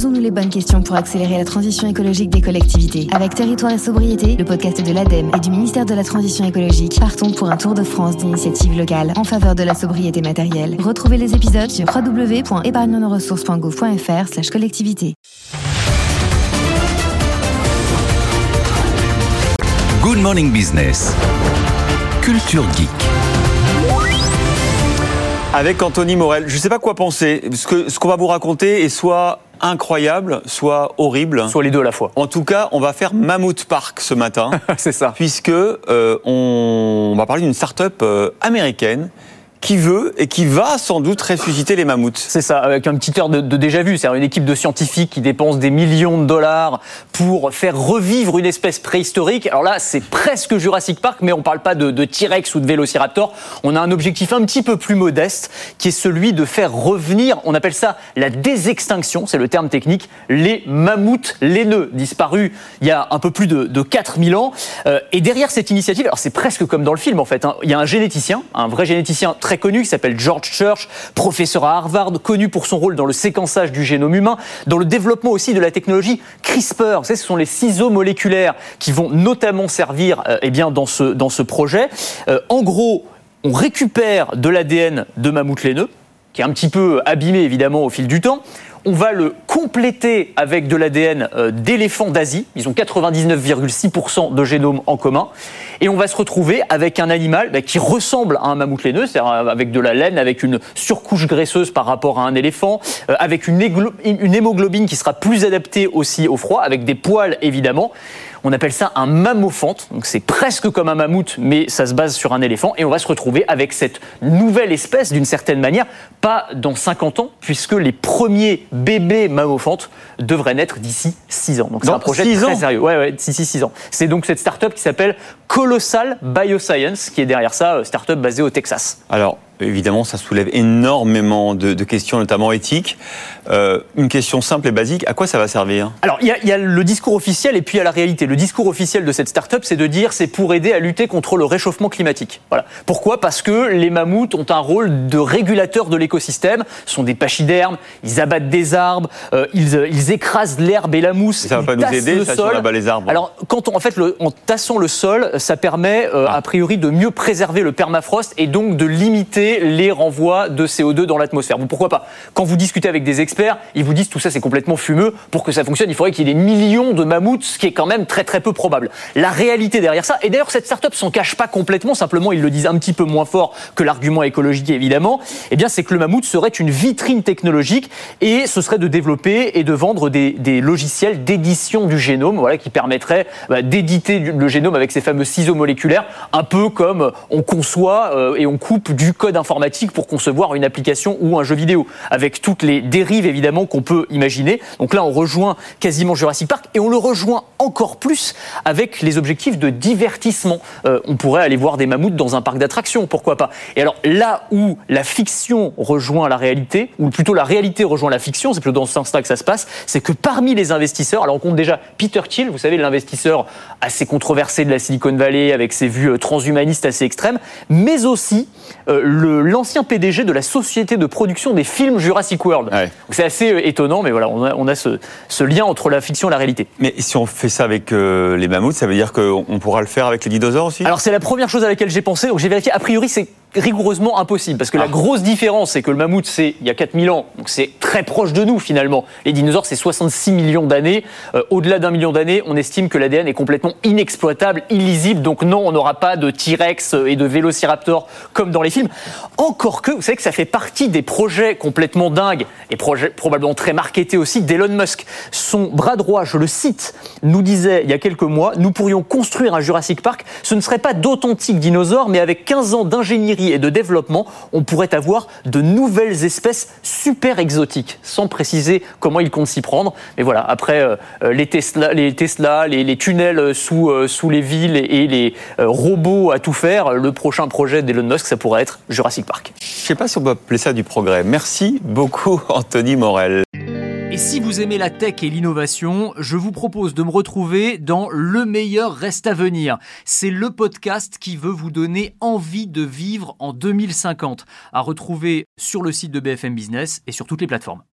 Posons-nous les bonnes questions pour accélérer la transition écologique des collectivités. Avec Territoire et Sobriété, le podcast de l'ADEME et du ministère de la Transition écologique, partons pour un tour de France d'initiatives locales en faveur de la sobriété matérielle. Retrouvez les épisodes sur www.épargnenoressources.gouv.fr/collectivité. Good Morning Business. Culture Geek. Avec Anthony Morel. Je ne sais pas quoi penser. Ce qu'on va vous raconter est soit incroyable, soit horrible. Soit les deux à la fois. En tout cas, on va faire Mammoth Park ce matin. C'est ça. Puisque on va parler d'une start-up américaine qui veut et qui va sans doute ressusciter les mammouths. C'est ça, avec un petit air de déjà-vu. C'est une équipe de scientifiques qui dépense des millions de dollars pour faire revivre une espèce préhistorique. Alors là, c'est presque Jurassic Park, mais on ne parle pas de T-Rex ou de Vélociraptor. On a un objectif un petit peu plus modeste, qui est celui de faire revenir, on appelle ça la désextinction, c'est le terme technique, les mammouths laineux, disparus il y a un peu plus de 4000 ans. Et derrière cette initiative, alors c'est presque comme dans le film en fait, il y a un généticien, un vrai généticien très connu qui s'appelle George Church, professeur à Harvard, connu pour son rôle dans le séquençage du génome humain, dans le développement aussi de la technologie CRISPR. Vous savez, ce sont les ciseaux moléculaires qui vont notamment servir dans ce projet. En gros, on récupère de l'ADN de mammouth laineux, qui est un petit peu abîmé évidemment au fil du temps. On va le compléter avec de l'ADN d'éléphants d'Asie. Ils ont 99,6% de génome en commun. Et on va se retrouver avec un animal qui ressemble à un mammouth laineux, c'est-à-dire avec de la laine, avec une surcouche graisseuse par rapport à un éléphant, avec une hémoglobine qui sera plus adaptée aussi au froid, avec des poils évidemment. On appelle ça un mammophante, donc c'est presque comme un mammouth, mais ça se base sur un éléphant. Et on va se retrouver avec cette nouvelle espèce, d'une certaine manière, pas dans 50 ans, puisque les premiers bébés mammophantes devraient naître d'ici 6 ans. Donc c'est un projet très sérieux. Ouais, d'ici 6 ans. C'est donc cette start-up qui s'appelle Colossal Bioscience, qui est derrière ça, start-up basée au Texas. Alors, évidemment, ça soulève énormément de questions, notamment éthiques. Une question simple et basique, à quoi ça va servir ? Alors, il y a le discours officiel et puis il y a la réalité. Le discours officiel de cette start-up, c'est de dire c'est pour aider à lutter contre le réchauffement climatique. Voilà. Pourquoi ? Parce que les mammouths ont un rôle de régulateur de l'écosystème. Ce sont des pachydermes, ils abattent des arbres, ils écrasent l'herbe et la mousse. Et ça ne va pas nous aider, ça, si on abat les arbres. Alors, en tassant le sol, ça permet a priori de mieux préserver le permafrost et donc de limiter les renvois de CO2 dans l'atmosphère. Bon, pourquoi pas ? Quand vous discutez avec des experts, ils vous disent tout ça c'est complètement fumeux. Pour que ça fonctionne, il faudrait qu'il y ait des millions de mammouths, ce qui est quand même très très peu probable. La réalité derrière ça, et d'ailleurs cette start-up s'en cache pas complètement, simplement ils le disent un petit peu moins fort que l'argument écologique évidemment, c'est que le mammouth serait une vitrine technologique et ce serait de développer et de vendre des logiciels d'édition du génome, qui permettraient d'éditer le génome avec ces fameux ciseaux moléculaires, un peu comme on conçoit et on coupe du code informatique pour concevoir une application ou un jeu vidéo, avec toutes les dérives évidemment qu'on peut imaginer. Donc là, on rejoint quasiment Jurassic Park et on le rejoint encore plus avec les objectifs de divertissement. On pourrait aller voir des mammouths dans un parc d'attractions, pourquoi pas. Et alors là où la fiction rejoint la réalité, ou plutôt la réalité rejoint la fiction, c'est plutôt dans ce sens-là que ça se passe, c'est que parmi les investisseurs, alors on compte déjà Peter Thiel, vous savez, l'investisseur assez controversé de la Silicon Valley avec ses vues transhumanistes assez extrêmes, mais aussi l'ancien PDG de la société de production des films Jurassic World. Ouais. C'est assez étonnant, mais voilà, on a ce lien entre la fiction et la réalité. Mais si on fait ça avec les mammouths, ça veut dire qu'on pourra le faire avec les dinosaures aussi ? Alors c'est la première chose à laquelle j'ai pensé, donc j'ai vérifié, a priori c'est rigoureusement impossible, parce que la grosse différence, c'est que le mammouth, c'est il y a 4000 ans, donc c'est très proche de nous finalement. Les dinosaures, c'est 66 millions d'années. Au-delà d'1 million d'années, on estime que l'ADN est complètement inexploitable, illisible, donc non, on n'aura pas de T-Rex et de Vélociraptor comme dans les films. Encore que, vous savez que ça fait partie des projets complètement dingues, et projets probablement très marketés aussi, d'Elon Musk. Son bras droit, je le cite, nous disait il y a quelques mois, nous pourrions construire un Jurassic Park, ce ne serait pas d'authentiques dinosaures, mais avec 15 ans d'ingénierie et de développement, on pourrait avoir de nouvelles espèces super exotiques, sans préciser comment il compte s'y prendre. Mais voilà, après les Tesla, les tunnels sous les villes et les robots à tout faire, le prochain projet d'Elon Musk, ça pourrait être Jurassic Park. Je ne sais pas si on peut appeler ça du progrès. Merci beaucoup, Anthony Morel. Et si vous aimez la tech et l'innovation, je vous propose de me retrouver dans Le meilleur reste à venir. C'est le podcast qui veut vous donner envie de vivre en 2050, à retrouver sur le site de BFM Business et sur toutes les plateformes.